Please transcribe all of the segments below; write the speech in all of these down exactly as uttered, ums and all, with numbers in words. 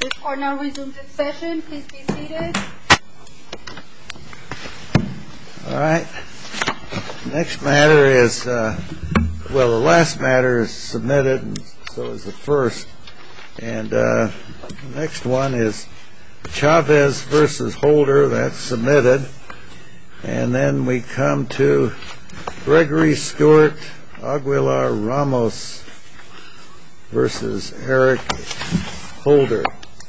This court now resumes its session. Please be seated. All right. Next matter is, uh, well, the last matter is submitted, and so is the first. And uh, the next one is Chavez versus Holder. That's submitted. And then we come to Gregory Stewart Aguilar Ramos versus Eric Holder.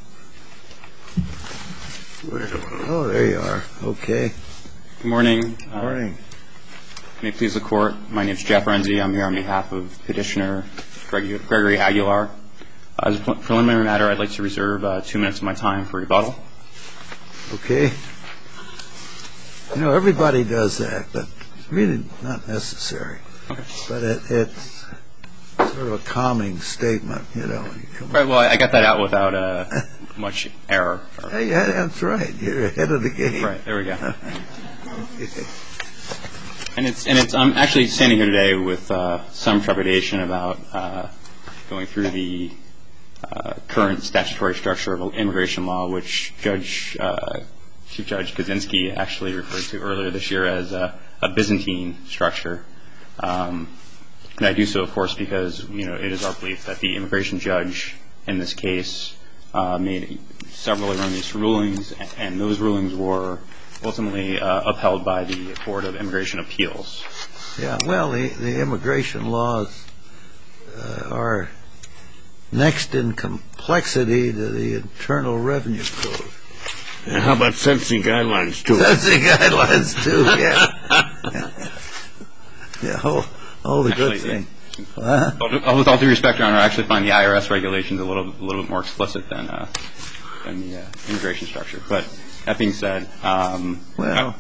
Oh, there you are. Okay. Good morning. Good morning. Uh, may it please the court. My name is Jeff Renzi. I'm here on behalf of Petitioner Greg- Gregory Aguilar. Uh, as a preliminary matter, I'd like to reserve uh, two minutes of my time for rebuttal. Okay. You know, everybody does that, but it's really not necessary. Okay. But it, it's sort of a calming statement, you know. You come right, well, I got that out without uh, much error. Hey, yeah, that's right. You're ahead of the game. Right, there we go. And it's and it's. I'm actually standing here today with uh, some trepidation about uh, going through the uh, current statutory structure of immigration law, which Judge uh, Chief Judge Kaczynski actually referred to earlier this year as a, a Byzantine structure. Um, and I do so, of course, because you know it is our belief that the immigration judge in this case uh, made several erroneous rulings, and those rulings were ultimately uh, upheld by the Board of Immigration Appeals. Yeah, well, the, the immigration laws uh, are next in complexity to the Internal Revenue Code. And how about sentencing guidelines, too? Sentencing guidelines, too, yeah. yeah, all, all the actually, good things. Huh? With all due respect, Your Honor, I actually find the I R S regulations a little, a little bit more explicit than, uh, than the uh, immigration structure. But that being said, um, well,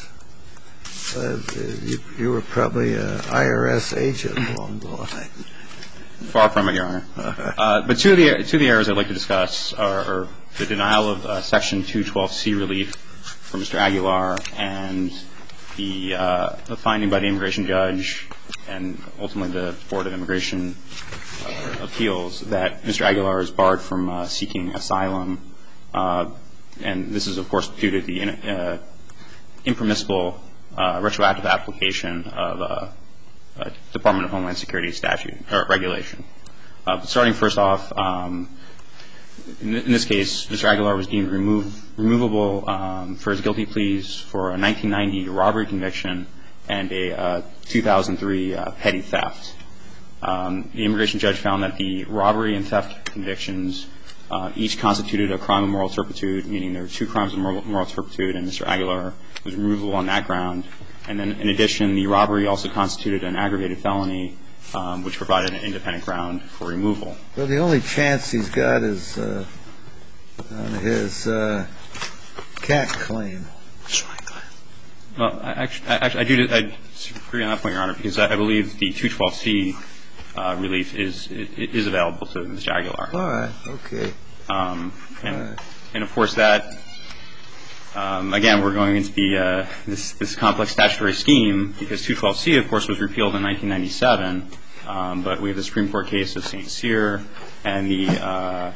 uh, you, you were probably an I R S agent along the line. Far from it, Your Honor. Uh, but two of the two of the areas I'd like to discuss are, are the denial of uh, Section two twelve C relief for Mister Aguilar and the, uh, the finding by the immigration judge and ultimately the Board of Immigration uh, Appeals that Mister Aguilar is barred from uh, seeking asylum. Uh, and this is, of course, due to the uh, impermissible uh, retroactive application of uh, uh, Department of Homeland Security statute or regulation. Uh, but starting first off, um, in, in this case, Mister Aguilar was deemed remove, removable um, for his guilty pleas for a nineteen ninety robbery conviction and a uh, two thousand three uh, petty theft. Um, the immigration judge found that the robbery and theft convictions uh, each constituted a crime of moral turpitude, meaning there were two crimes of moral, moral turpitude, and Mister Aguilar was removable on that ground. And then, in addition, the robbery also constituted an aggravated felony, um, which provided an independent ground for removal. Well, the only chance he's got is uh, on his uh, cat claim. Well, I, actually, I, actually, I do I disagree on that point, Your Honor, because I, I believe the two twelve C uh, relief is is available to Mister Aguilar. All right. Okay. Um, and, All right. and of course, that um, again, we're going into the uh, this this complex statutory scheme because two twelve C, of course, was repealed in nineteen ninety-seven. Um, but we have the Supreme Court case of Saint Cyr and the uh,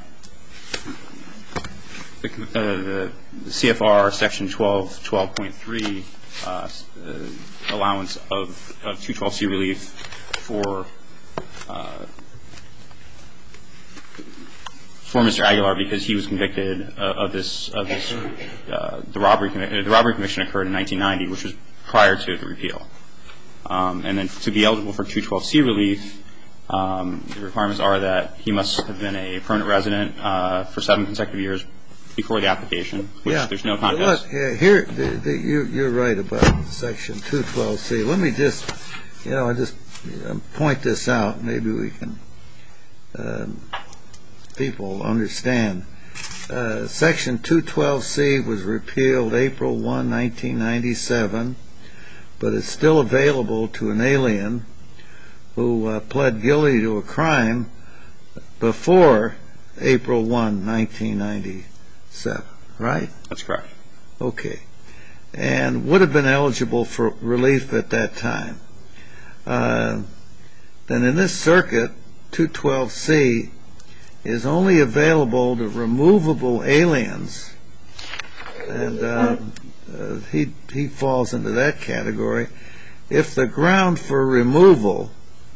the, uh, the C F R section twelve twelve point three. Uh, uh, allowance of, of two twelve C relief for uh, for Mister Aguilar because he was convicted uh, of this of this uh, the robbery convi- the robbery conviction occurred in nineteen ninety, which was prior to the repeal. Um, and then to be eligible for two twelve C relief, um, the requirements are that he must have been a permanent resident uh, for seven consecutive years before the application, which yeah. there's no contest. Look, yeah, here, the, the, you, you're right about Section two twelve C. Let me just, you know, just you know, point this out. Maybe we can, um, people understand. Uh, Section two twelve C was repealed April first, nineteen ninety-seven, but it's still available to an alien who uh, pled guilty to a crime before April first, nineteen ninety-seven. Seven, right? That's correct. Okay. And would have been eligible for relief at that time. Uh, then in this circuit, two twelve C is only available to removable aliens, and uh, uh, he he falls into that category, if the ground for removal,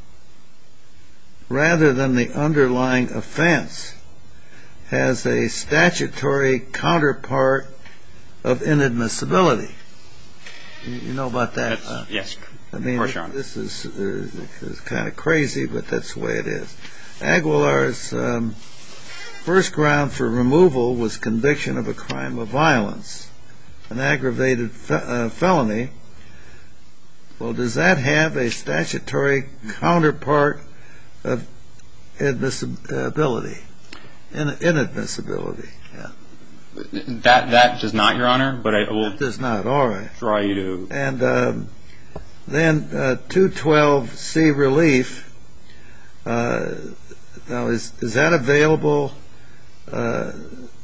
rather than the underlying offense, has a statutory counterpart of inadmissibility. You, you know about that? Uh, yes. I mean, of course, Your Honor. this is, uh, is kind of crazy, but that's the way it is. Aguilar's um, first ground for removal was conviction of a crime of violence, an aggravated fe- uh, felony. Well, does that have a statutory counterpart of admissibility, in, inadmissibility? Yeah. That that does not, Your Honor, but I will It does not. All right. draw you to. And um, then uh, two twelve C relief. Uh, now, is is that available? Uh,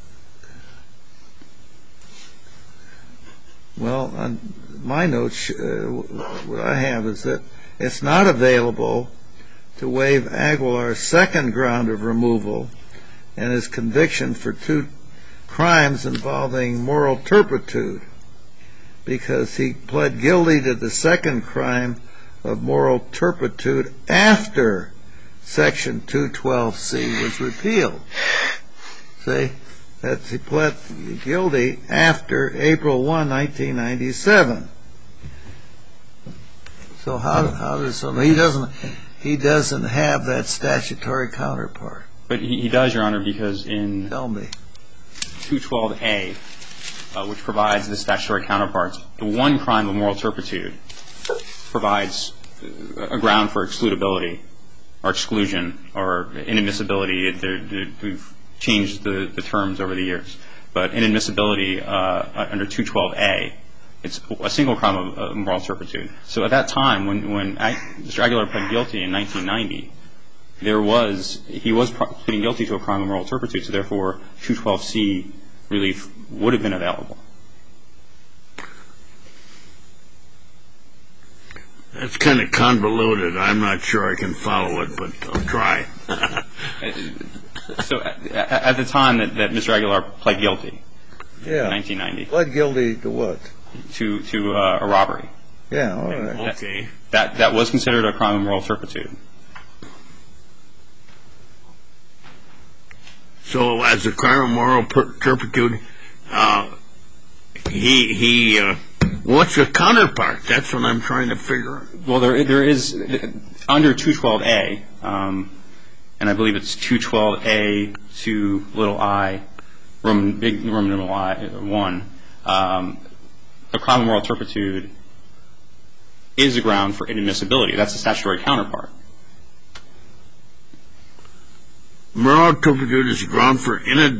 well, on my notes, uh, what I have is that it's not available to waive Aguilar's second ground of removal and his conviction for two crimes involving moral turpitude, because he pled guilty to the second crime of moral turpitude after Section two twelve C was repealed. See, that's, he pled guilty after April first, nineteen ninety-seven. So how how does so he doesn't he doesn't have that statutory counterpart? But he, he does, Your Honor, because in Tell me. two twelve A, uh, which provides the statutory counterparts, the one crime of moral turpitude provides a ground for excludability or exclusion or inadmissibility. They're, they're, we've changed the, the terms over the years. But inadmissibility uh, under two twelve A, it's a single crime of, of moral turpitude. So at that time, when, when Mister Aguilar pled guilty in nineteen ninety, there was, he was pleading guilty to a crime of moral turpitude, so therefore two twelve C relief would have been available. That's kind of convoluted. I'm not sure I can follow it, but I'll try. So at, at the time that, that Mister Aguilar pled guilty, Yeah. in nineteen ninety, Pled guilty to what? to, to uh, a robbery, Yeah, all right. Okay. that, that was considered a crime of moral turpitude. So as a crime of moral per- turpitude, uh, he, he, uh, what's the counterpart? That's what I'm trying to figure out. Well, there there is, under two twelve A, um, and I believe it's two twelve A to little I, Roman, big Roman numeral I, one, um, a crime of moral turpitude is a ground for inadmissibility. That's the statutory counterpart. Moral turpitude is a ground for inad.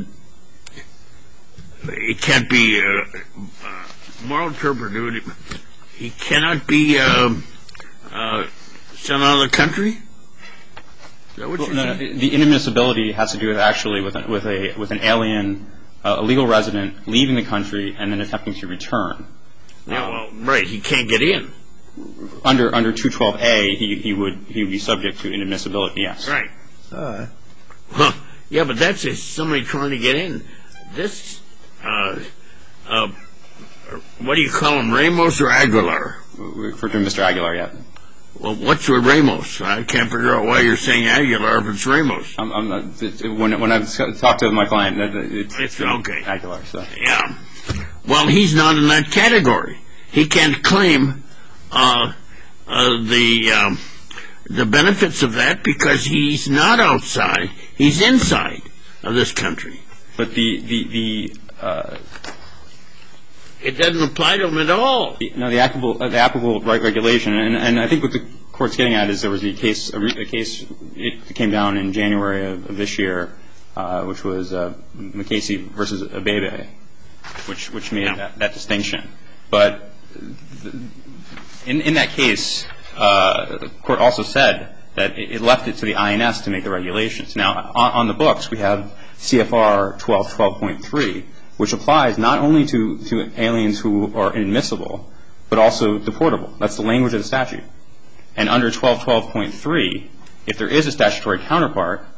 It can't be uh, uh, moral turpitude. He cannot be uh, uh, sent out of the country. Is that what Well, you're no, no, saying? the inadmissibility has to do with actually with a, with a with an alien, uh, a legal resident leaving the country and then attempting to return. Yeah, Um, well, right. He can't get in. Under under two twelve A, he he would he would be subject to inadmissibility. Yes. Right. All right. Huh. Yeah, but that's just somebody trying to get in. This, uh, uh, what do you call him, Ramos or Aguilar? We refer to Mister Aguilar yet. Well, what's with Ramos? I can't figure out why you're saying Aguilar if it's Ramos. I'm, I'm not, it, it, when when I've talked to my client, it, it's, It's okay. Aguilar. So Yeah. Well, he's not in that category. He can't claim uh, uh, the um, the benefits of that because he's not outside. He's inside of this country. but the the the. Uh, It doesn't apply to him at all. No, the applicable, uh, the applicable right regulation, and, and I think what the court's getting at is there was a case, a, re, a case, it came down in January of, of this year, uh, which was uh, McCasey versus Abebe, which which made Yeah. that, that distinction. But the, in in that case, uh, the court also said that it, it left it to the I N S to make the regulations. Now, on, on the books, we have C F R twelve twelve point three. Which applies not only to, to aliens who are inadmissible, but also deportable. That's the language of the statute. And under twelve twelve point three, if there is a statutory counterpart,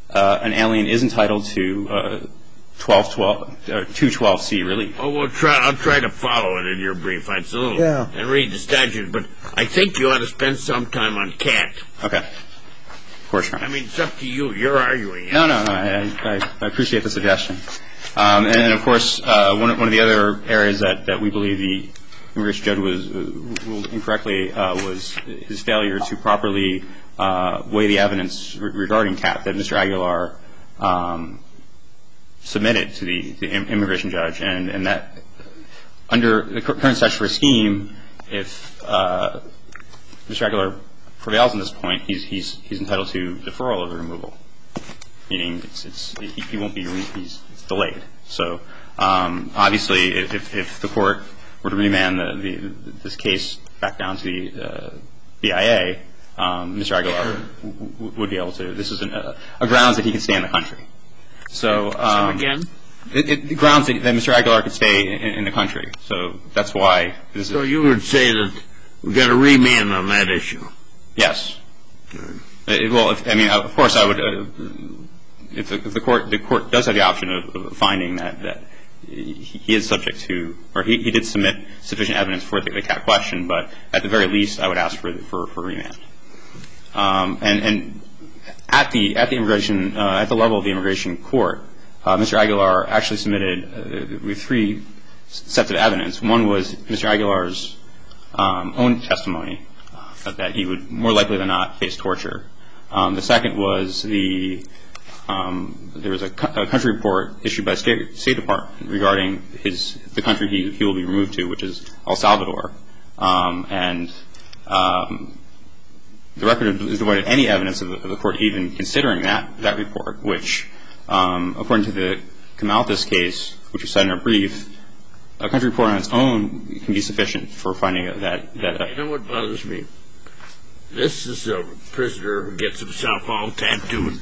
uh, an alien is entitled to uh, twelve twelve or two twelve C relief. Oh, we'll try. I'll try to follow it in your brief. I still Yeah. and read the statute, but I think you ought to spend some time on cat. Okay. Of course, Your Honor. I mean, it's up to you. You're arguing it. No, no, no. I, I, I appreciate the suggestion. Um, and, and, of course, uh, one, one of the other areas that, that we believe the immigration judge was uh, ruled incorrectly uh, was his failure to properly uh, weigh the evidence re- regarding cat that Mister Aguilar um, submitted to the, the immigration judge, and, and that under the current statutory scheme, if uh, Mister Aguilar prevails on this point, he's he's he's entitled to deferral of the removal, meaning it's it's he, he won't be re- he's it's delayed. So um, obviously, if if the court were to remand the, the this case back down to the uh, B I A, um, Mister Aguilar w- w- would be able to. This is an, uh, a grounds that he can stay in the country. So um, again, it, it grounds that, that Mister Aguilar could stay in, in the country. So that's why. This so is, you would say that we got a remand on that issue. Yes. It, well, if, I mean, of course, I would. Uh, if, the, if the court, the court does have the option of, of finding that that he is subject to, or he, he did submit sufficient evidence for the, the cat question, but at the very least, I would ask for for, for remand. Um, and and at the at the immigration uh, at the level of the immigration court, uh, Mister Aguilar actually submitted uh, with three sets of evidence. One was Mister Aguilar's um, own testimony that he would more likely than not face torture. Um, the second was the um, there was a, co- a country report issued by the State, State Department regarding his the country he, he will be removed to, which is El Salvador. Um, and um, the record is devoid of any evidence of the, of the court even considering that that report, which, um, according to the Camalthus case, which we said in our brief, a country report on its own can be sufficient for finding that that. Uh, You know what bothers me? This is a prisoner who gets himself all tattooed.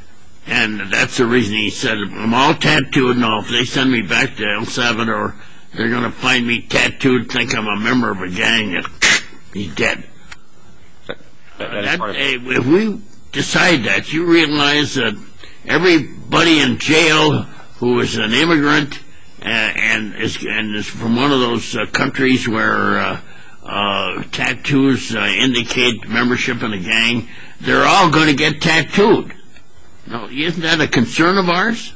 And that's the reason he said, I'm all tattooed now. If they send me back to El Salvador, they're going to find me tattooed, think I'm a member of a gang, and he's dead. that, that Uh, is that, part of hey, if we decide that, you realize that everybody in jail who is an immigrant uh, and, is, and is from one of those uh, countries where uh, Uh, tattoos uh, indicate membership in a gang, they're all going to get tattooed. Now, isn't that a concern of ours?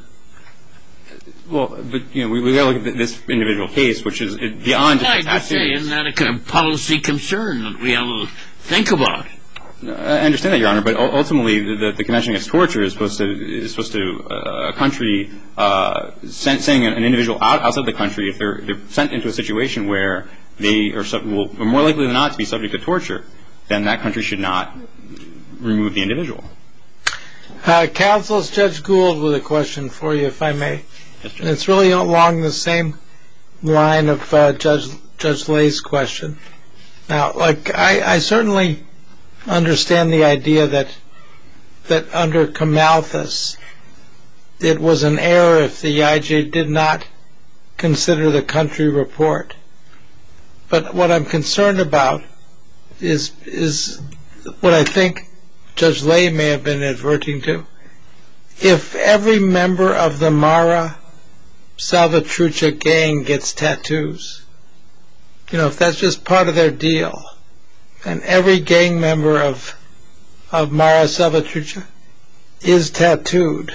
Well, but, you know, we, we got to look at this individual case, which is beyond just I the just say, tattoos. isn't that a kind of policy concern that we have to think about? I understand that, Your Honor, but ultimately the, the Convention Against Torture is supposed to is supposed to uh, a country uh, send, sending an individual out outside the country if they're they're sent into a situation where they are, sub, will, are more likely than not to be subject to torture, then that country should not remove the individual. Uh, Counsel, Judge Gould with a question for you, if I may. Yes, And it's really along the same line of uh, Judge Judge Lay's question. Now, like I, I certainly understand the idea that that under Camalthus, it was an error if the I J did not consider the country report. But what I'm concerned about is is what I think Judge Lay may have been adverting to. If every member of the Mara Salvatrucha gang gets tattoos, you know, if that's just part of their deal, and every gang member of of Mara Salvatrucha is tattooed,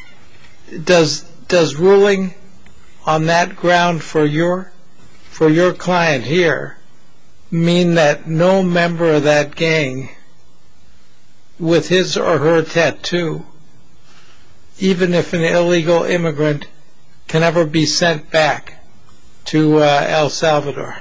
does does ruling on that ground for your for your client here mean that no member of that gang with his or her tattoo, even if an illegal immigrant, can ever be sent back to uh, El Salvador?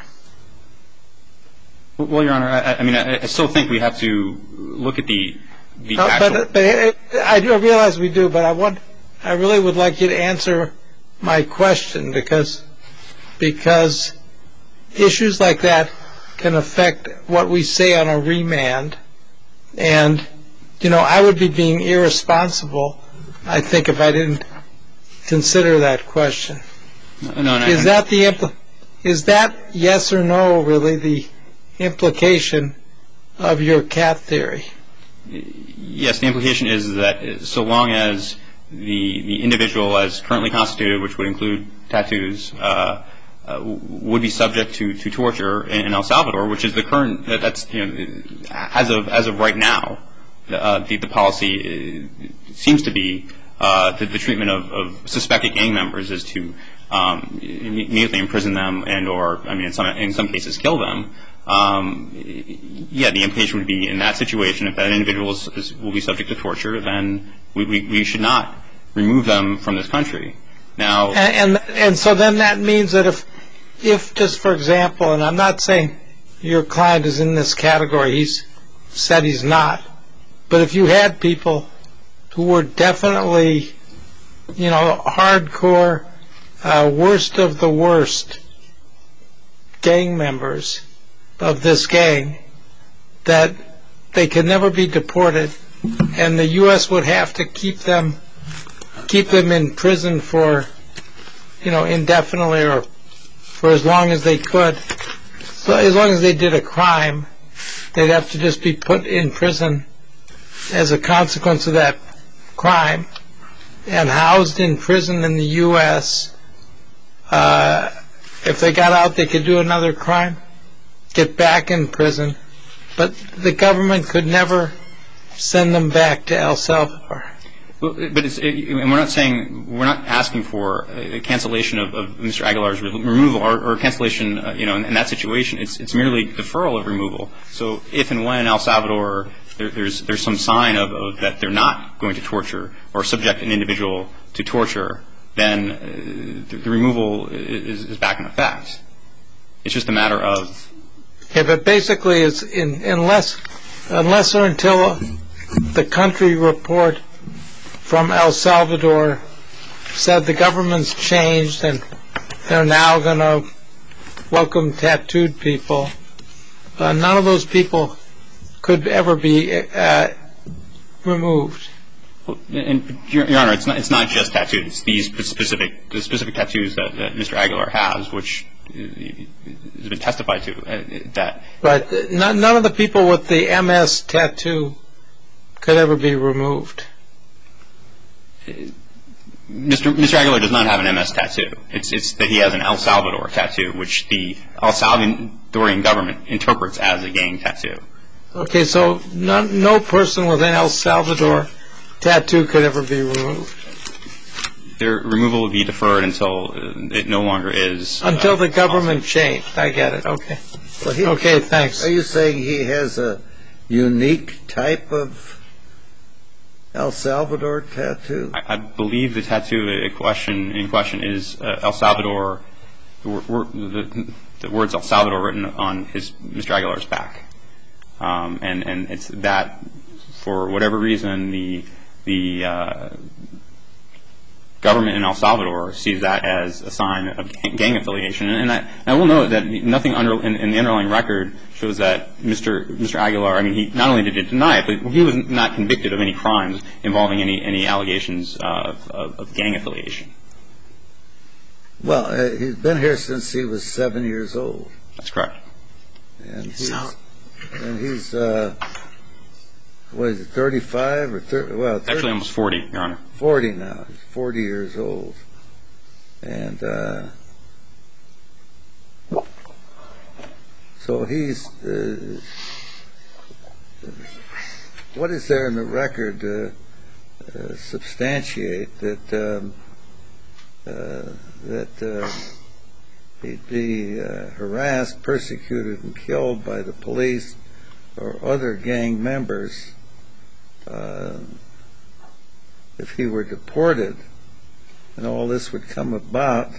Well, Your Honor, I, I mean, I, I still think we have to look at the the No, actual. but, but I do realize we do, but I want, I really would like you to answer my question because because issues like that can affect what we say on a remand, and you know, I would be being irresponsible, I think, if I didn't consider that question. No, no, no, Is that the impl- is that yes or no really the implication of your cat theory? yes, the implication is that so long as the the individual as currently constituted, which would include tattoos, uh, uh, would be subject to, to torture in, in El Salvador, which is the current that, that's you know as of as of right now, uh, the the policy seems to be uh, the, the treatment of, of suspected gang members is to um, immediately imprison them and or I mean in some in some cases kill them. Um, yeah, the implication would be in that situation, if that individual is, is, will be subject to torture, then we, we, we should not remove them from this country. Now, and, and and so then that means that if, if just for example, and I'm not saying your client is in this category, he's said he's not, but if you had people who were definitely, you know, hardcore, uh, worst of the worst gang members of this gang, that they could never be deported, and the U S would have to keep them keep them in prison for, you know, indefinitely or for as long as they could. So as long as they did a crime, they'd have to just be put in prison as a consequence of that crime and housed in prison in the U S Uh, if they got out, they could do another crime, get back in prison, but the government could never send them back to El Salvador. Well, but it's, it, and we're not saying we're not asking for a cancellation of, of Mister Aguilar's removal or, or cancellation, uh, you know, in, in that situation. It's it's merely deferral of removal. So if and when El Salvador there, there's there's some sign of, of that they're not going to torture or subject an individual to torture, then uh, the, the removal is, is back in effect. It's just a matter of. Yeah, but basically, it's in, unless unless or until the country report from El Salvador said the government's changed and they're now going to welcome tattooed people, uh, none of those people could ever be uh, removed. And Your, Your Honor, it's not it's not just tattoos. It's these specific the specific tattoos that, that Mister Aguilar has, which has been testified to. Uh, that Right. None, none of the people with the M S tattoo could ever be removed. Mister Mister Aguilar does not have an M S tattoo. It's it's that he has an El Salvador tattoo, which the El Salvadorian government interprets as a gang tattoo. Okay, so no, no person with an El Salvador tattoo could ever be removed. Their removal would be deferred until it no longer is. Until uh, the government possible. changed. I get it. Okay. Well, he, Okay, thanks. Are you saying he has a unique type of El Salvador tattoo? I, I believe the tattoo in question in question is uh, El Salvador. The, the, the words El Salvador written on his Mister Aguilar's back, um, and and it's that for whatever reason the the uh, government in El Salvador sees that as a sign of gang affiliation. And I, I will note that nothing under, in, in the underlying record shows that Mister Mister Aguilar, I mean, he not only did he deny it, but he was not convicted of any crimes involving any, any allegations of, of, of gang affiliation. Well, uh, he's been here since he was seven years old. That's correct. And he's, and he's uh, what is it, thirty-five or thirty? Well, thirty, actually almost forty, Your Honor. forty now. He's forty years old. And uh, so he's, uh, what is there in the record to uh, substantiate that um, uh, that uh, he'd be uh, harassed, persecuted, and killed by the police or other gang members uh, if he were deported, and all this would come about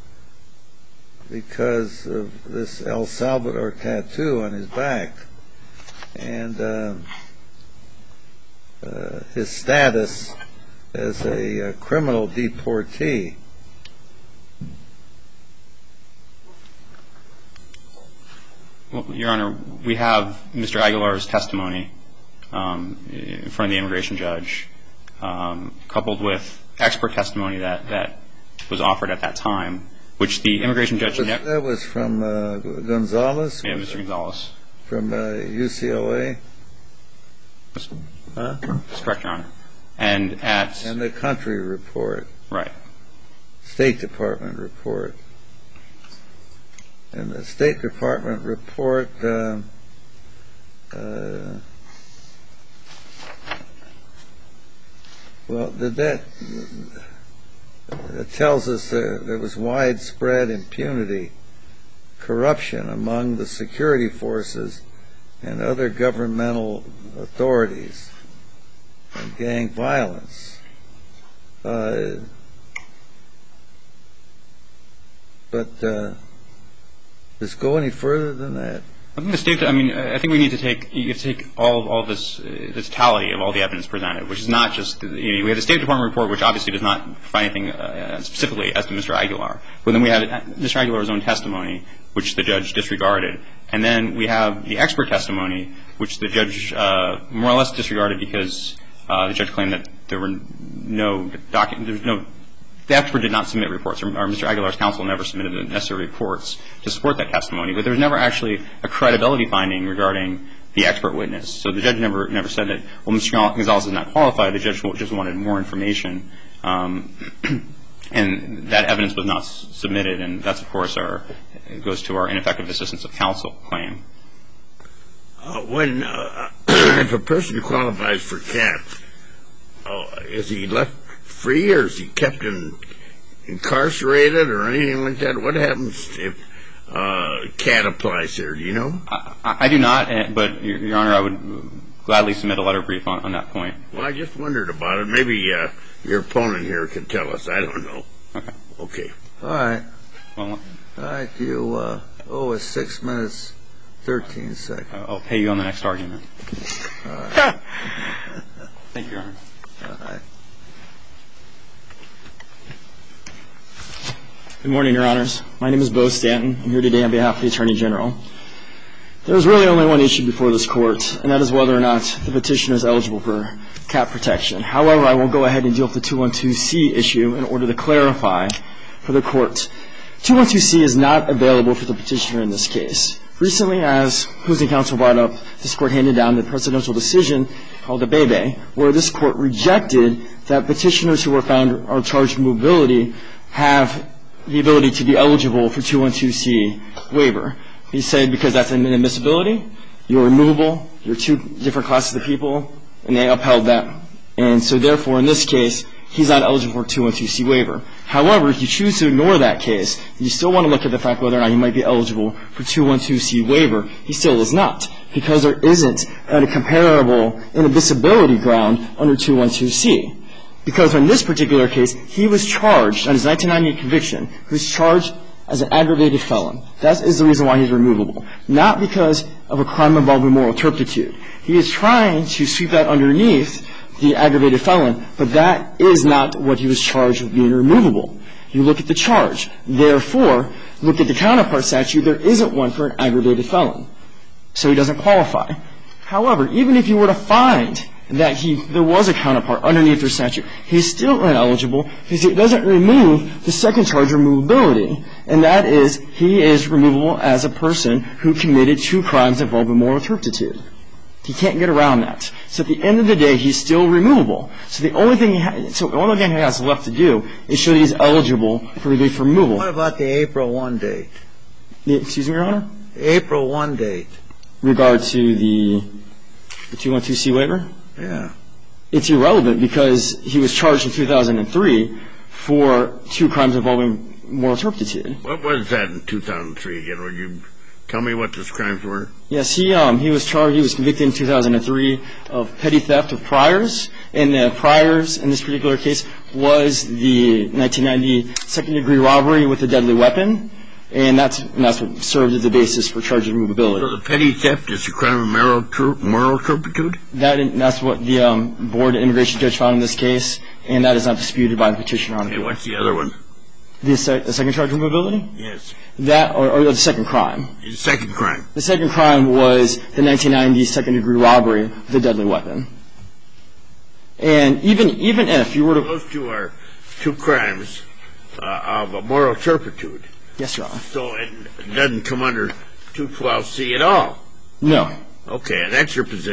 because of this El Salvador tattoo on his back and uh, uh, his status as a uh, criminal deportee. Well, Your Honor, we have Mister Aguilar's testimony um, in front of the immigration judge, um, coupled with expert testimony that, that was offered at that time, which the immigration judge... That was, that was from uh, Gonzalez? Yeah, Mister Gonzalez. From uh, U C L A? Huh? That's correct, Your Honor. And at... And the country report. Right. State Department report. And the State Department report uh, uh, well, did that it tells us there, there was widespread impunity, corruption among the security forces and other governmental authorities, and gang violence. Uh, but uh, does it go any further than that? I think the state. I mean, I think we need to take. You have to take all all this uh, this totality of all the evidence presented, which is not just. You know, we have the State Department report, which obviously does not find anything uh, specifically as to Mister Aguilar. But then we have Mister Aguilar's own testimony, which the judge disregarded, and then we have the expert testimony, which the judge uh, more or less disregarded because uh, the judge claimed that there were no docu- There's no. The expert did not submit reports, or, or Mister Aguilar's counsel never submitted the necessary reports to support that testimony. But there was never actually a credibility finding regarding the expert witness. So the judge never never said that, well, Mister Gonzalez is not qualified. The judge just wanted more information. Um, and that evidence was not s- submitted, and that's, of course, our it goes to our ineffective assistance of counsel claim. Uh, when uh, if a person qualifies for C A T, oh, is he left free, or is he kept in, incarcerated or anything like that? What happens if uh, C A T applies here? Do you know? I, I do not, but, Your, Your Honor, I would gladly submit a letter brief on, on that point. Well, I just wondered about it. Maybe uh, your opponent here can tell us. I don't know. Okay. Okay. All right. Well, All right. You uh, owe us six minutes, thirteen seconds. I'll pay you on the next argument. All right. Thank you, Your Honor. All right. Good morning, Your Honors. My name is Bo Stanton. I'm here today on behalf of the Attorney General. There is really only one issue before this Court, and that is whether or not the petitioner is eligible for C A T protection. However, I will go ahead and deal with the two twelve C issue in order to clarify for the Court. two twelve C is not available for the petitioner in this case. Recently, as opposing counsel brought up, this Court handed down the presidential decision called the Bebe, where this Court rejected that petitioners who were found or charged with mobility have the ability to be eligible for two twelve C waiver. He said because that's an inadmissibility, you're removable, you're two different classes of people, and they upheld that. And so therefore, in this case, he's not eligible for two twelve C waiver. However, if you choose to ignore that case, you still want to look at the fact whether or not he might be eligible for two twelve C waiver. He still is not, because there isn't a comparable inadmissibility ground under two twelve C. Because in this particular case, he was charged on his nineteen ninety-eight conviction, he was charged as an aggravated felon. That is the reason why he's removable. Not because of a crime involving moral turpitude. He is trying to sweep that underneath the aggravated felon, but that is not what he was charged with being removable. You look at the charge. Therefore, look at the counterpart statute. There isn't one for an aggravated felon. So he doesn't qualify. However, even if you were to find that he there was a counterpart underneath the statute, he's still ineligible because it doesn't remove the second charge, removability, and that is he is removable as a person who committed two crimes involving moral turpitude. He can't get around that. So at the end of the day, he's still removable. So the only thing he ha- so the only thing he has left to do is show that he's eligible for relief from removal. What about the April first date? The, excuse me, Your Honor? The April first date. Regard to the, the two twelve C waiver? Yeah. It's irrelevant because he was charged in two thousand three for two crimes involving moral turpitude. What was that in two thousand three again? Would you tell me what those crimes were? Yes, he um he was charged. He was convicted in two thousand three of petty theft of priors, and the priors in this particular case was the nineteen ninety second degree robbery with a deadly weapon, and that's and that's what served as the basis for charge of removability. So the petty theft is a crime of moral, tur- moral turpitude? That that's what the um, board immigration judge found in this case, and that is not disputed by the petitioner on Okay, appeal. what's the other one? The, se- the second charge of removability? Yes. That, or, or the second crime. The second crime. The second crime was the nineteen ninety second degree robbery with a deadly weapon. And even even if you were to... Those two are two crimes uh, of moral turpitude. Yes, Your Honor. So it doesn't come under two twelve C at all? No. Okay, and that's your position?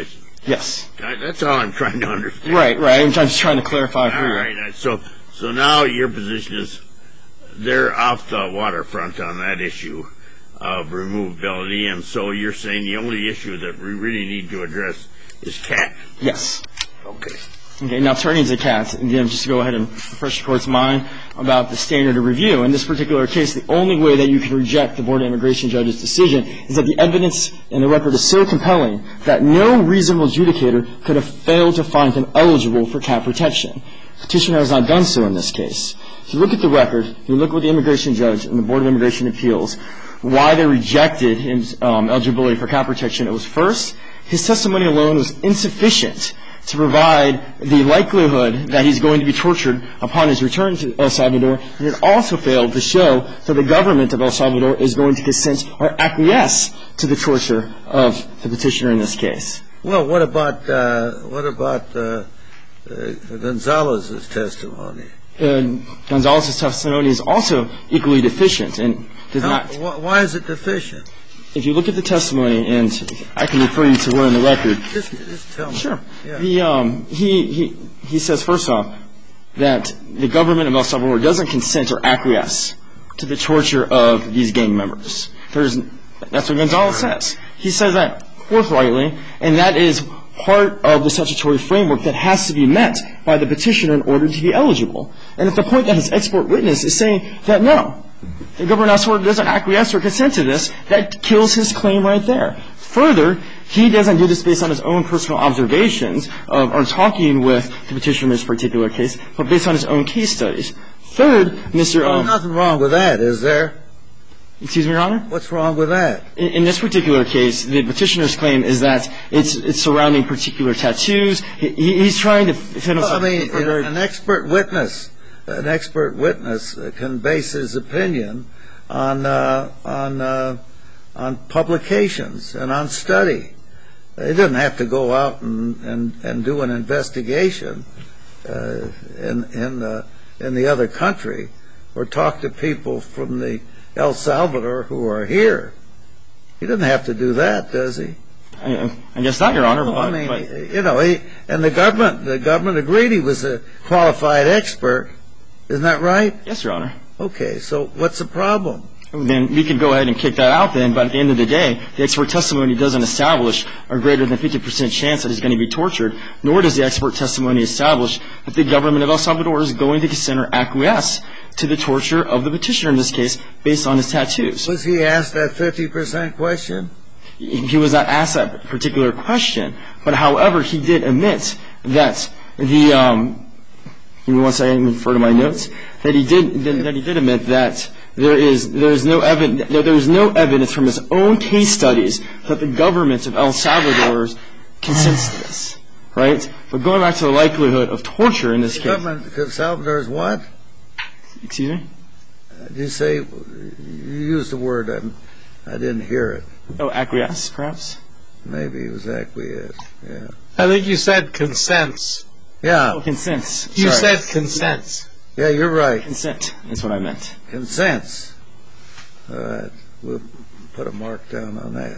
Yes. That's all I'm trying to understand. Right, right. I'm just trying to clarify for All you. right. So, so now your position is they're off the waterfront on that issue of removability, and so you're saying the only issue that we really need to address is cat. Yes. Okay. Okay, now turning to cat, again, just to go ahead and refresh the Court's mind about the standard of review. In this particular case, the only way that you can reject the Board of Immigration Judge's decision is that the evidence in the record is so compelling that no reasonable adjudicator could have failed to find him eligible for cat protection. Petitioner has not done so in this case. If you look at the record, if you look at what the Immigration Judge and the Board of Immigration Appeals, why they rejected his um, eligibility for cat protection, it was first, his testimony alone was insufficient to provide the likelihood that he's going to be tortured upon his return to El Salvador, and it also failed to show that the government of El Salvador is going to consent or acquiesce to the torture of the petitioner in this case. Well, what about uh, what about uh, uh, Gonzalez's testimony? Uh, Gonzalez's testimony is also equally deficient and does How, not. why is it deficient? If you look at the testimony, and I can refer you to where in the record. Just, just tell me. Sure. Yeah. The, um, he, he, he says, first off, that the government of El Salvador doesn't consent or acquiesce to the torture of these gang members. There's, that's what Gonzalez says. He says that forthrightly, and that is part of the statutory framework that has to be met by the petitioner in order to be eligible. And at the point that his expert witness is saying that no, the government of El Salvador doesn't acquiesce or consent to this, that kills his claim right there. Further, he doesn't do this based on his own personal observations of, or talking with the petitioner in this particular case, but based on his own case studies. Third, Mister Well, Um, there's nothing wrong with that, is there? excuse me, Your Honor? What's wrong with that? In, in this particular case, the petitioner's claim is that it's it's surrounding particular tattoos. He, he's trying to fit Well, I himself. mean, for very- an expert witness, an expert witness can base his opinion on uh, on uh, on publications and on study. He doesn't have to go out and, and, and do an investigation uh, in in the in the other country or talk to people from the El Salvador who are here. He doesn't have to do that, does he? I, I guess not, Your Honor. Well, but, I mean, but you know, he, and the government, the government agreed he was a qualified expert. Isn't that right? yes, Your Honor. Okay, so what's the problem? Then we can go ahead and kick that out then, but at the end of the day, the expert testimony doesn't establish a greater than fifty percent chance that he's going to be tortured, nor does the expert testimony establish that the government of El Salvador is going to consent or acquiesce to the torture of the petitioner in this case based on his tattoos. Was he asked that fifty percent question? He was not asked that particular question, but however, he did admit that the, um, give me one second, refer to my notes, that he did, that he did admit that there is, there is no evidence, there is no evidence from his own case studies that the government of El Salvador consents to this, right? But going back to the likelihood of torture in this The case. government of El Salvador is what? Excuse me? Did you say, you used the word, I'm, I didn't hear it. Oh, acquiesce, perhaps? Maybe it was acquiesced, yeah. I think you said consents. Yeah, Oh, consents. You Sorry. said consents. yeah, you're right. Consent. That's what I meant. Consents. All right, we'll put a mark down on that.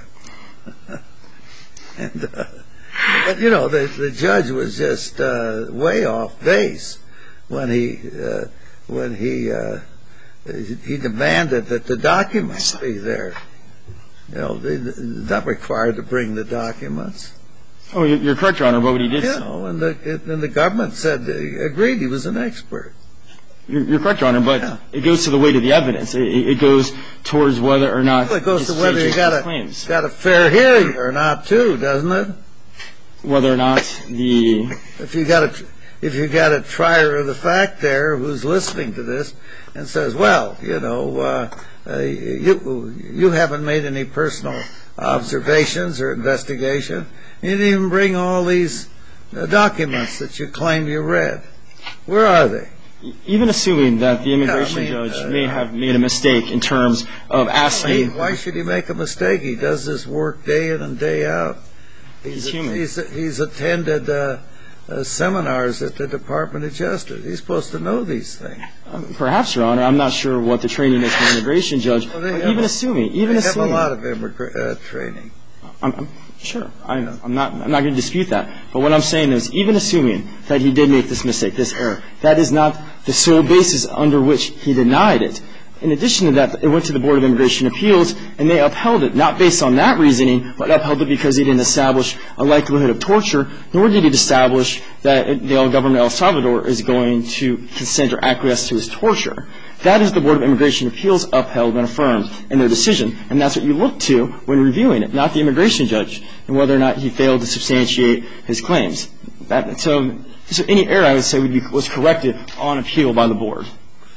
and, uh, but, you know, the, the judge was just uh, way off base when he uh, when he uh, he demanded that the documents be there. You know, they, they're not required to bring the documents. Oh, you're you're correct, Your Honor, but what he did You say. know, and the and the government said agreed he was an expert. You're, you're correct, Your Honor, but Yeah. it goes to the weight of the evidence. It, it goes towards whether or not Well, it goes his to whether you statements got and a claims, got a fair hearing or not, too, doesn't it? whether or not the If you got a if you got a trier of the fact there who's listening to this and says, well, you know, uh, uh, you you haven't made any personal observations or investigation. You didn't even bring all these uh, documents that you claim you read. Where are they? even assuming that the immigration Yeah, I mean, judge uh, may have made a mistake in terms of He, asking. why should he make a mistake? He does this work day in and day out. He's human. He's, he's attended uh, uh, seminars at the Department of Justice. He's supposed to know these things. Perhaps, Your Honor, I'm not sure what the training is for an immigration judge. Well, they but have even a- assuming, even they assuming, have a lot of immigra- uh, training. I'm, I'm, Sure. I'm, I'm not I'm not going to dispute that. But what I'm saying is, even assuming that he did make this mistake, this error, that is not the sole basis under which he denied it. In addition to that, it went to the Board of Immigration Appeals, and they upheld it, not based on that reasoning, but upheld it because he didn't establish a likelihood of torture, nor did he establish that the government of El Salvador is going to consent or acquiesce to his torture. That is the Board of Immigration Appeals upheld and affirmed in their decision, and that's what you look to when reviewing it, not the immigration judge, and whether or not he failed to substantiate his claims. That, so, so any error, I would say, would be, was corrected on appeal by the Board.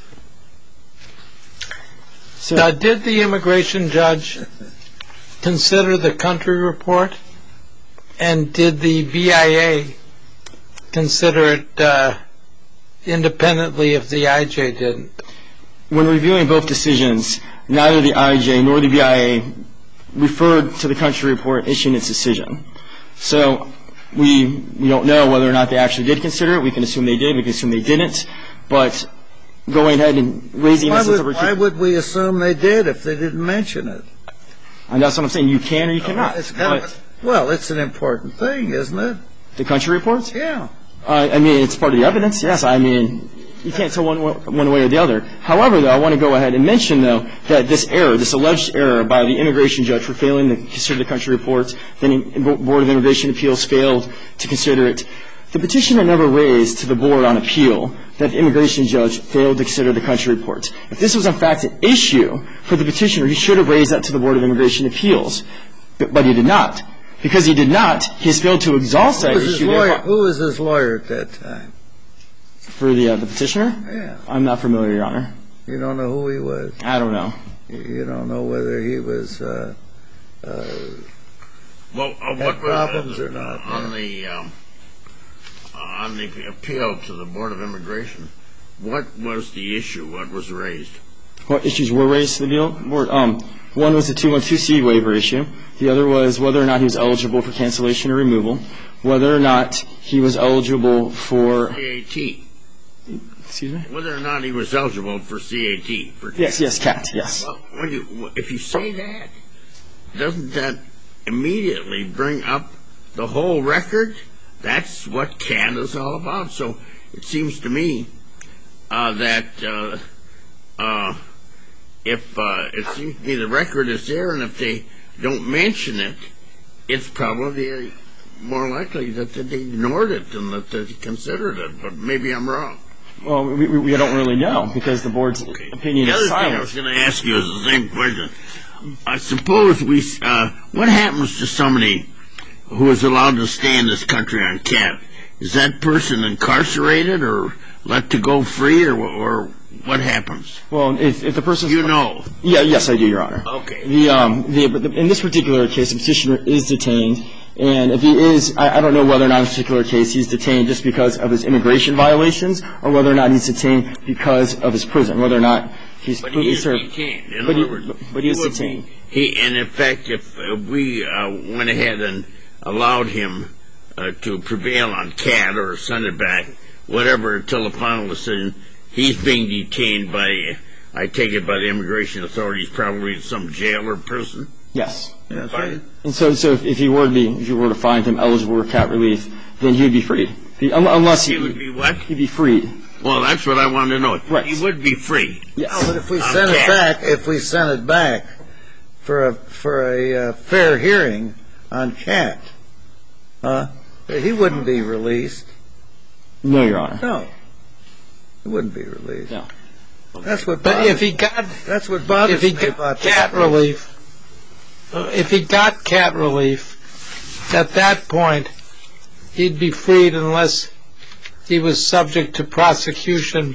So, now, did the immigration judge consider the country report, and did the B I A consider it uh, independently if the I J didn't? When reviewing both decisions, neither the I J nor the B I A referred to the country report issuing its decision. So we we don't know whether or not they actually did consider it. We can assume they did. We can assume they didn't. But going ahead and raising why this would, as a why would we assume they did if they didn't mention it? And that's what I'm saying. You can or you cannot. It's kind of, well, it's an important thing, isn't it? The country reports? Yeah. Uh, I mean, it's part of the evidence. Yes. I mean, you can't tell one, one way or the other. However, though, I want to go ahead and mention, though, that this error, this alleged error by the immigration judge for failing to consider the country reports, then the Board of Immigration Appeals failed to consider it. The petitioner never raised to the board on appeal that the immigration judge failed to consider the country reports. If this was, in fact, an issue for the petitioner, he should have raised that to the Board of Immigration Appeals. But, but he did not. Because he did not, he has failed to exhaust that issue. Who was his lawyer at that time? For the, uh, the petitioner? Yeah. I'm not familiar, Your Honor. You don't know who he was? I don't know. You don't know whether he was uh, uh, Well, uh, had what problems was, uh, or not? on the um, on the appeal to the Board of Immigration? What was the issue? What was raised? What issues were raised to the deal? Board? Um, one was the two one two C waiver issue. The other was whether or not he was eligible for cancellation or removal. Whether or not he was eligible for C A T. Excuse me? Whether or not he was eligible for C A T. For Yes, yes, C A T, yes. Well, when you, if you say that, doesn't that immediately bring up the whole record? That's what C A T is all about. So it seems to me uh, that uh, uh, if uh, it seems to me the record is there, and if they don't mention it, it's probably more likely that they ignored it than that they considered it. But maybe I'm wrong. Well, we, we, we don't really know because the board's Okay. opinion the is other silent. thing I was going to ask you is the same question. I suppose we. Uh, what happens to somebody who is allowed to stay in this country on C A T? Is that person incarcerated or let to go free, or or what happens? Well, if, if the person You know. Yeah, yes, I do, Your Honor. Okay. The um the, the in this particular case, the petitioner is detained, and if he is, I, I don't know whether or not in this particular case he's detained just because of his immigration violations, or whether or not he's detained because of his prison, whether or not he's But completely he is served. detained. In But he- other words, but he is would detained. be- He, and in fact, if uh, we uh, went ahead and allowed him uh, to prevail on C A T or send it back, whatever, until the final decision, he's being detained by, I take it, by the immigration authorities, probably in some jail or prison. Yes. Yes, Right. And so, so if, if he were to be, if you were to find him eligible for C A T relief, then he would be freed. The, un, unless he, He would be what? He'd be freed. Well, that's what I wanted to know. Right. He would be free. Yes. No, but if we On send C A it T. back, if we send it back for a for a uh, fair hearing on C A T, uh, he wouldn't be released. No, Your Honor. No, he wouldn't be released. No. That's what. But bothers, if he got that's what bothers if he me got about C A T this. relief, uh, if he got C A T relief, at that point he'd be freed unless he was subject to prosecution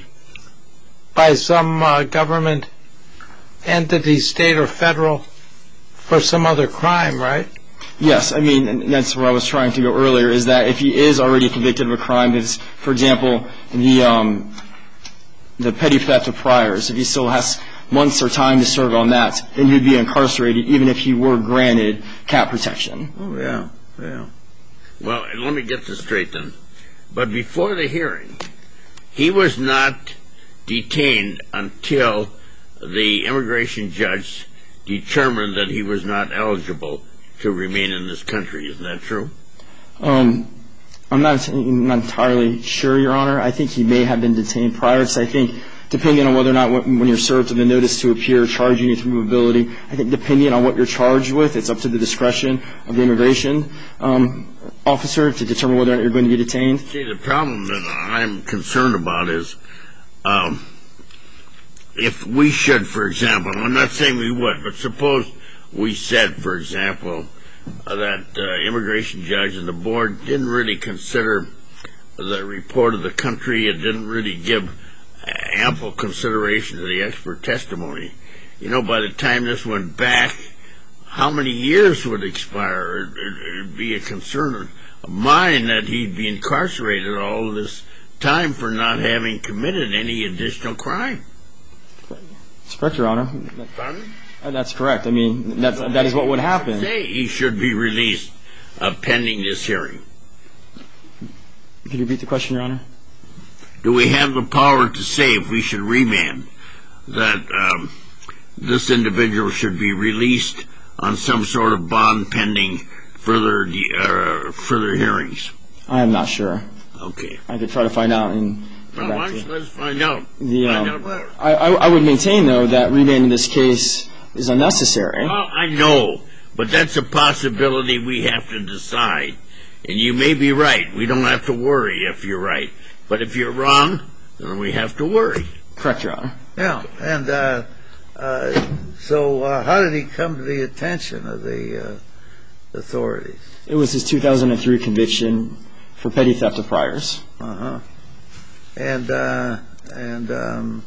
by some uh, government entity, state or federal, for some other crime, right? Yes, I mean, and that's where I was trying to go earlier, is that if he is already convicted of a crime, is, for example, the um, the petty theft of priors, if he still has months or time to serve on that, then he'd be incarcerated even if he were granted C A T protection. Oh yeah, yeah. Well, let me get this straight then. But before the hearing, he was not detained until the immigration judge determined that he was not eligible to remain in this country. Isn't that true? Um, I'm not, I'm not entirely sure, Your Honor. I think he may have been detained prior, because I think depending on whether or not when, when you're served with a notice to appear charging you with removability, I think depending on what you're charged with, it's up to the discretion of the immigration um, officer to determine whether or not you're going to be detained. See, the problem that I'm concerned about is um, if we should, for example, I'm not saying we would, but suppose we said, for example, uh, that uh, immigration judge and the board didn't really consider the report of the country. It didn't really give ample consideration to the expert testimony. You know, by the time this went back, how many years would expire? It would be a concern of mine that he'd be incarcerated all of this time for not having committed any additional crime. That's correct, Your Honor. Pardon? Uh, That's correct. I mean, that's, that is what would happen. Say he should be released uh, pending this hearing. Could you repeat the question, Your Honor? Do we have the power to say, if we should remand, that um, this individual should be released on some sort of bond pending further uh, further hearings? I am not sure. Okay. I could try to find out and Well, why don't you let us find out? The, find um, out I, I, I would maintain, though, that remand in this case is unnecessary. Well, I know, but that's a possibility we have to decide. And you may be right. We don't have to worry if you're right. But if you're wrong, then we have to worry. Correct, Your Honor. Yeah, and uh, uh, so uh, how did he come to the attention of the uh, authorities? It was his two thousand three conviction for petty theft of priors. Uh-huh. And, uh, and um,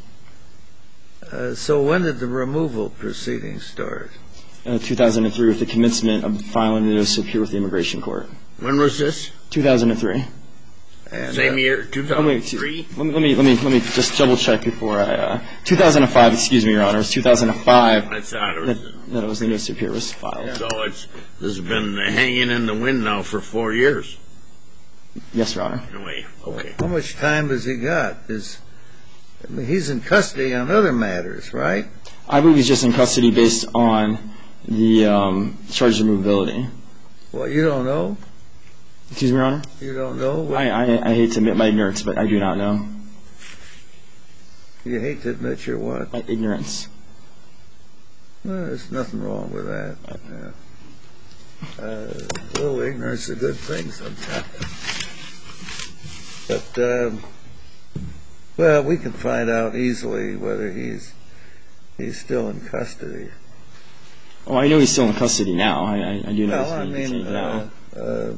uh, so when did the removal proceedings start? Uh, two thousand three, with the commencement of filing the notice to appear with the immigration court. When was this? two thousand three. And, Same uh, year, two Oh, wait, thousand three? let me, let me let me let me just double check before I. Uh, two thousand five, excuse me, Your Honor. It was two thousand five I thought it that, was. that it was the notice to appear was filed. So it's this has been hanging in the wind now for four years. Yes, Your Honor. Anyway, okay. How much time has he got? Is I mean, he's in custody on other matters, right? I believe he's just in custody based on the um, charge of removability. Well, you don't know? Excuse me, Your Honor. You don't know? What, I, I I hate to admit my ignorance, but I do not know. you hate to admit your what? My ignorance. Well, there's nothing wrong with that. Yeah. Uh, a little ignorance is a good thing sometimes. But, um, well, we can find out easily whether he's he's still in custody. Oh, I know he's still in custody now. I I, I do know Well, I he's being mean, detained now. uh, uh,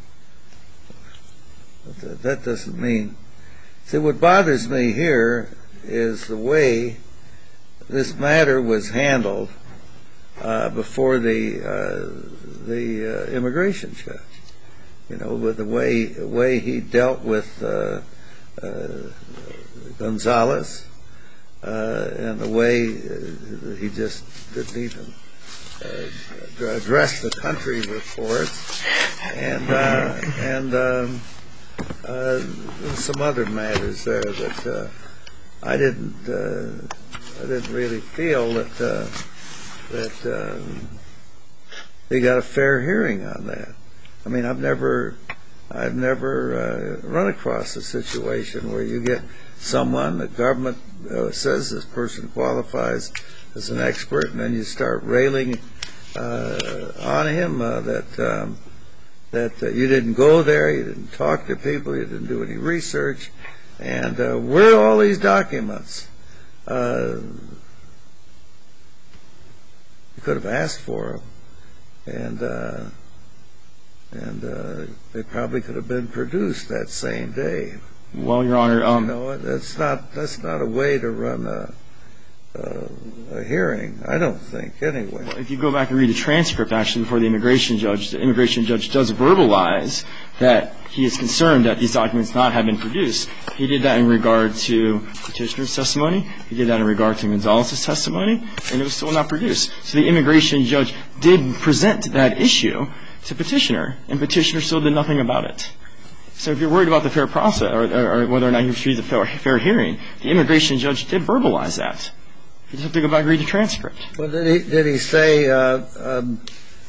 that, that doesn't mean. See, what bothers me here is the way this matter was handled uh, before the uh, the uh, immigration judge. You know, with the way way he dealt with uh, uh, Gonzalez, uh, and the way uh, he just didn't even uh, address the country reports, and uh, and um, uh, some other matters there that uh, I didn't uh, I didn't really feel that uh, that um, they got a fair hearing on that. I mean, I've never I've never uh, run across a situation where you get someone, the government uh, says this person qualifies as an expert, and then you start railing uh, on him uh, that um, that uh, you didn't go there, you didn't talk to people, you didn't do any research, and uh, where are all these documents? Uh, you could have asked for them, and uh, and uh, they probably could have been produced that same day. Well, Your Honor, um, You know, that's not that's not a way to run a, a, a hearing, I don't think, anyway. if you go back and read the transcript, actually, before the immigration judge, the immigration judge does verbalize that he is concerned that these documents not have been produced. He did that in regard to Petitioner's testimony. He did that in regard to Gonzalez's testimony, and it was still not produced. So the immigration judge did present that issue to Petitioner, and Petitioner still did nothing about it. So if you're worried about the fair process, or, or, or whether or not he received a fair, fair hearing, the immigration judge did verbalize that. You just have to go back and read the transcript. Well, did he did he say uh, um,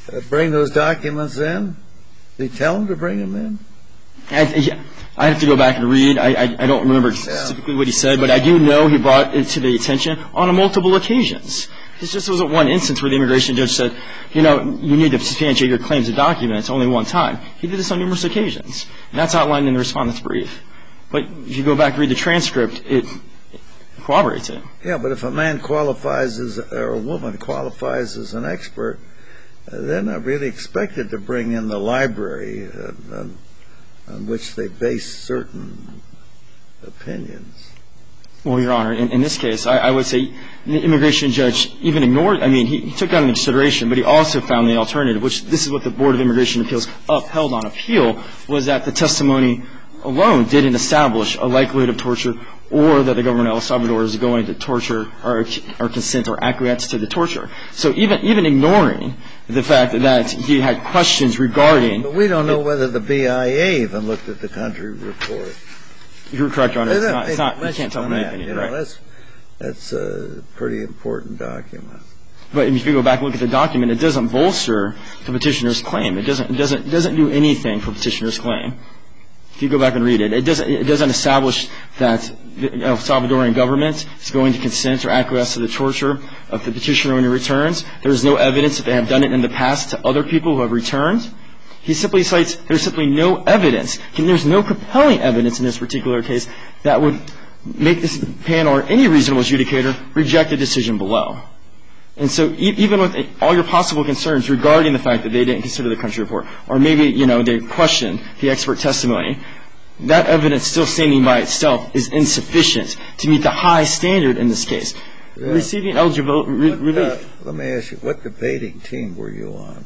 uh, bring those documents in? Did he tell them to bring them in? I, yeah, I have to go back and read. I, I, I don't remember specifically what he said, but I do know he brought it to the attention on multiple occasions. It just wasn't one instance where the immigration judge said, you know, you need to substantiate your claims of documents only one time. He did this on numerous occasions, and that's outlined in the respondent's brief. But if you go back and read the transcript, it corroborates it. Yeah, but if a man qualifies as, or a woman qualifies as an expert, uh, they're not really expected to bring in the library uh, on, on which they base certain opinions. Well, Your Honor, in, in this case, I, I would say the immigration judge even ignored, I mean, he, he took that into consideration, but he also found the alternative, which this is what the Board of Immigration Appeals upheld on appeal, was that the testimony alone didn't establish a likelihood of torture or that the government of El Salvador is going to torture or, or consent or acquiesce to the torture. So even even ignoring the fact that he had questions regarding... But we don't know whether the B I A even looked at the country report. You're correct, Your Honor. It's not, it's not, you can't tell me anything. You know, right? that's, that's a pretty important document. But if you go back and look at the document, it doesn't bolster the petitioner's claim. It doesn't, it doesn't, it doesn't do anything for petitioner's claim. If you go back and read it, it doesn't, it doesn't establish that the El Salvadorian government is going to consent or acquiesce to the torture of the petitioner when he returns. There is no evidence that they have done it in the past to other people who have returned. He simply cites there's simply no evidence, and there's no compelling evidence in this particular case that would make this panel or any reasonable adjudicator reject the decision below. And so e- even with all your possible concerns regarding the fact that they didn't consider the country report, or maybe, you know, they questioned the expert testimony, that evidence still standing by itself is insufficient to meet the high standard in this case. Yeah. Receiving eligible re- what, relief. Uh, let me ask you, what debating team were you on?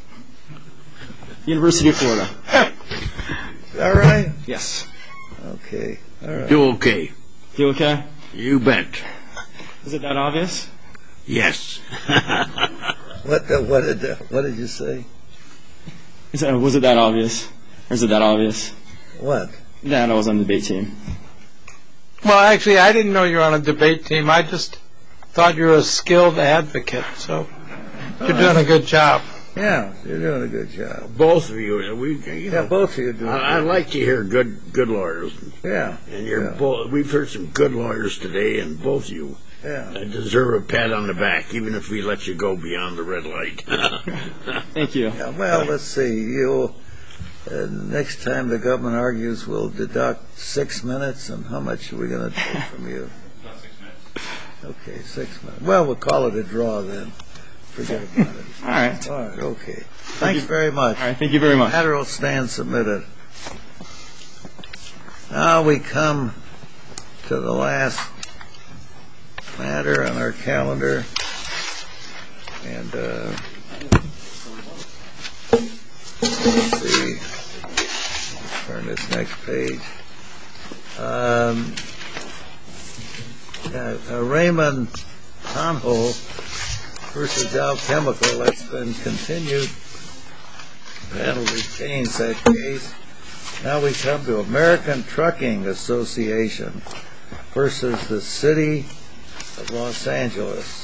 University of Florida. Is that right? Yes. Okay. All right. You okay? You okay? You bet. Is it that obvious? Yes. What the, what did the, what did you say? Is that, was it that obvious? Or is it that obvious? What? That I was on the debate team. Well, actually, I didn't know you were on a debate team. I just thought you were a skilled advocate, so you're doing a good job. Yeah, you're doing a good job. Both of you. We, you know, Yeah, both of you do. I, I like to hear good good lawyers. Yeah. And you're yeah. both. We've heard some good lawyers today, and both of you Yeah. deserve a pat on the back, even if we let you go beyond the red light. Thank you. Yeah, well, let's see. You uh, next time the government argues, we'll deduct six minutes. And how much are we going to take from you? About six minutes. Okay, six minutes. Well, we'll call it a draw then. Forget about it. All right. All right. Okay. Thanks very much. All right. Thank you very much. Matter will stand submitted. Now we come to the last matter on our calendar, and uh, let's see. Turn this next page. Um, yeah, uh, Raymond Tonho versus Dow Chemical. That's been continued. Panel retains that case. Now we come to American Trucking Association versus the City of Los Angeles.